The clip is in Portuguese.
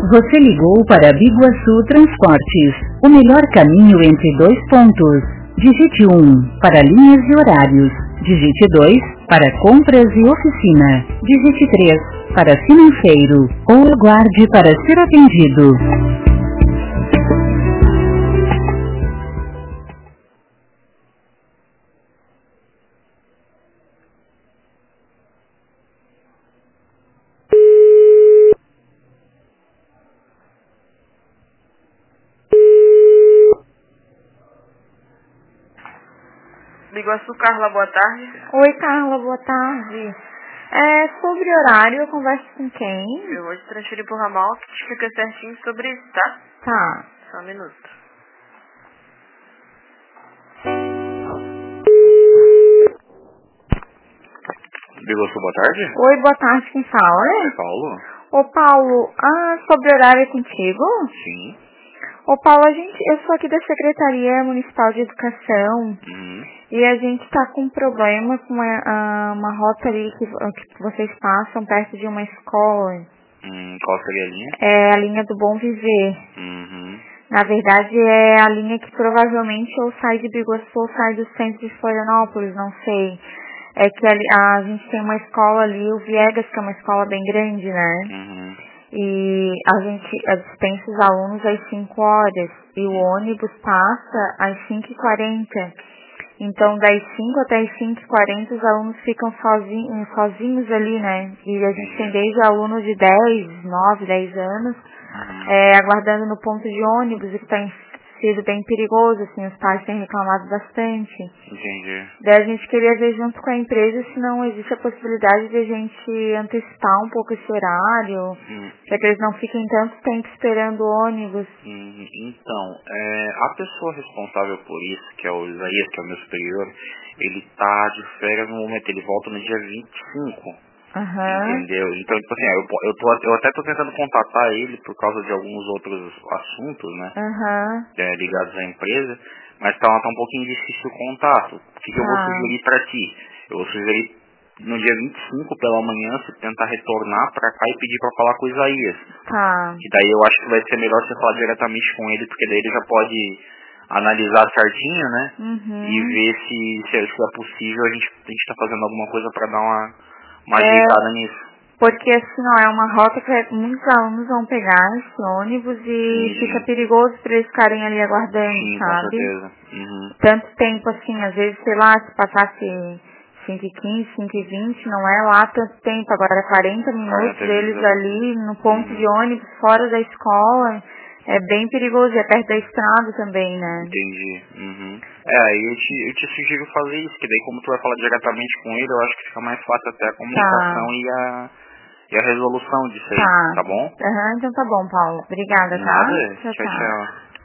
Você ligou para Biguaçu Transportes, o melhor caminho entre dois pontos. Digite 1 para linhas e horários. Digite 2 para compras e oficina. Digite 3 para financeiro. Ou aguarde para ser atendido. Biguaçu, Carla, boa tarde. Oi, Carla, boa tarde. Sobre horário, eu converso com quem? Eu vou te transferir pro ramal que te explica certinho sobre isso, tá? Tá. Só um minuto. Biguaçu, boa tarde. Oi, boa tarde, quem fala? É Paulo? Ô, Paulo, sobre horário é contigo? Sim. Ô, Paulo, eu sou aqui da Secretaria Municipal de Educação e a gente tá com um problema com uma rota ali que vocês passam perto de uma escola. Qual seria a linha? É a linha do Bom Viver. Uhum. Na verdade, é a linha que provavelmente ou sai de Biguaçu ou sai do centro de Florianópolis, não sei. É que a gente tem uma escola ali, o Viegas, que é uma escola bem grande, né? Uhum. E a gente dispensa os alunos às 5 horas e o ônibus passa às 5h40. Então, das 5 até as 5h40, os alunos ficam sozinhos ali, né? E a gente tem desde alunos de 10, 9, 10 anos, aguardando no ponto de ônibus, e que tem sido bem perigoso, assim, os pais têm reclamado bastante. Entendi. Daí a gente queria ver junto com a empresa se não existe a possibilidade de a gente antecipar um pouco esse horário, para que eles não fiquem tanto tempo esperando o ônibus. Então, a pessoa responsável por isso, que é o Isaías, que é o meu superior, ele tá de férias no momento, ele volta no dia 25. Entendeu? Então, tipo assim, eu até tô tentando contatar ele por causa de alguns outros assuntos, né? Ligados à empresa, mas tá um pouquinho difícil o contato. O que eu vou sugerir pra ti? Eu vou sugerir no dia 25 pela manhã você tentar retornar pra cá e pedir pra falar com o Isaías. Que daí eu acho que vai ser melhor você falar diretamente com ele, porque daí ele já pode analisar certinho, né? E ver se é possível a gente tá fazendo alguma coisa pra dar uma ajeitada nisso. Porque assim, ó, é uma rota que muitos alunos vão pegar esse ônibus e fica perigoso para eles ficarem ali aguardando, sabe? Com certeza. Tanto tempo assim, às vezes, sei lá, se passasse 5h15, 5h20, não é lá tanto tempo, agora 40 minutos deles ali no ponto de ônibus, fora da escola, é bem perigoso, e é perto da estrada também, né? Entendi. Aí eu te sugiro fazer isso, que daí como tu vai falar diretamente com ele, eu acho que fica mais fácil até a comunicação e a resolução disso aí, tá bom? Então tá bom, Paulo. Obrigada, tá? Nada, tchau.